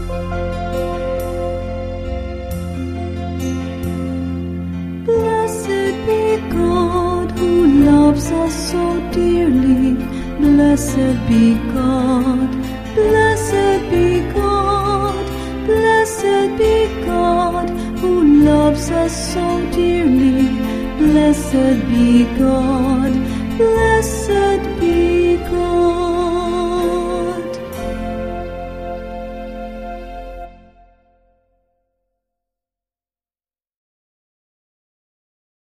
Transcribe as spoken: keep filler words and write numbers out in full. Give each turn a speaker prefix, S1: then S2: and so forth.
S1: Blessed be God who loves us so dearly. Blessed be God. Blessed be God. Blessed be God who loves us so dearly. Blessed be God. Blessed be